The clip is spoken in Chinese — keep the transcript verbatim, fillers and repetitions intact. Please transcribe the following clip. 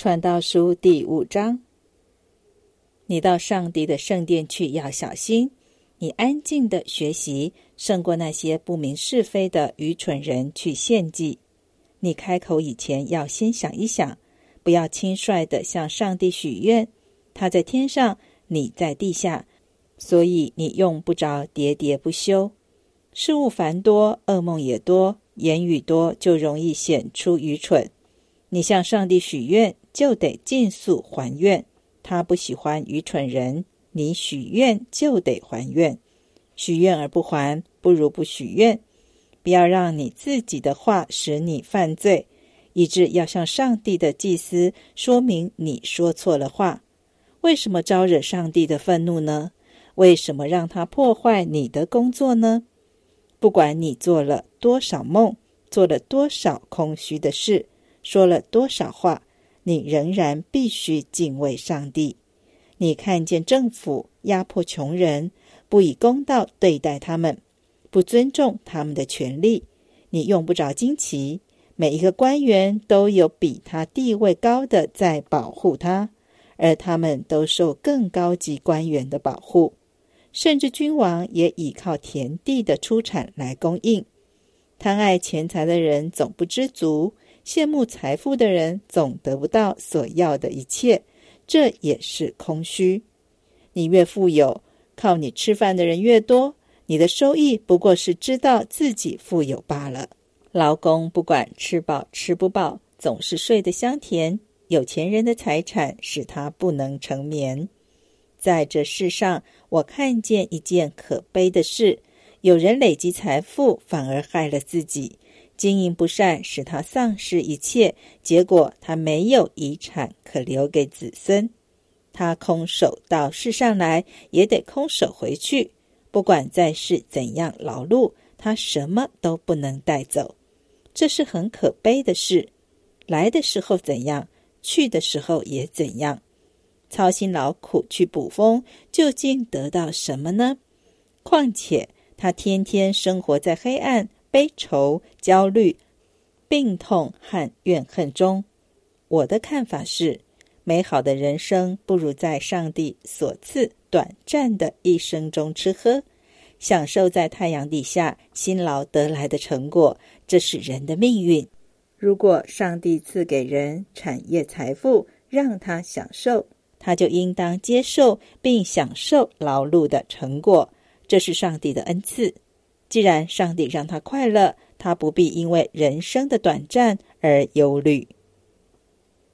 传道书第五章，你到上帝的圣殿去要小心，你安静的学习，胜过那些不明是非的愚蠢人去献祭。你开口以前要先想一想，不要轻率地向上帝许愿，他在天上，你在地下，所以你用不着喋喋不休。事物繁多，噩梦也多，言语多，就容易显出愚蠢。你向上帝许愿，就得尽速还愿，他不喜欢愚蠢人，你许愿就得还愿。许愿而不还，不如不许愿。不要让你自己的话使你犯罪，以致要向上帝的祭司说明你说错了话。为什么招惹上帝的愤怒呢？为什么让他破坏你的工作呢？不管你做了多少梦，做了多少空虚的事，说了多少话，你仍然必须敬畏上帝。你看见政府压迫穷人，不以公道对待他们，不尊重他们的权利，你用不着惊奇。每一个官员都有比他地位高的在保护他，而他们都受更高级官员的保护，甚至君王也倚靠田地的出产来供应。贪爱钱财的人总不知足，羡慕财富的人总得不到所要的一切，这也是空虚。你越富有，靠你吃饭的人越多，你的收益不过是知道自己富有罢了。劳工不管吃饱吃不饱，总是睡得香甜，有钱人的财产使他不能成眠。在这世上，我看见一件可悲的事，有人累积财富，反而害了自己，经营不善，使他丧失一切，结果他没有遗产可留给子孙。他空手到世上来，也得空手回去，不管在世怎样劳碌，他什么都不能带走。这是很可悲的事，来的时候怎样，去的时候也怎样。操心劳苦去捕风，究竟得到什么呢？况且他天天生活在黑暗、悲愁、焦虑、病痛和怨恨中。我的看法是，美好的人生不如在上帝所赐短暂的一生中吃喝，享受在太阳底下辛劳得来的成果，这是人的命运。如果上帝赐给人产业财富，让他享受，他就应当接受并享受劳碌的成果，这是上帝的恩赐。既然上帝让他快乐，他不必因为人生的短暂而忧虑。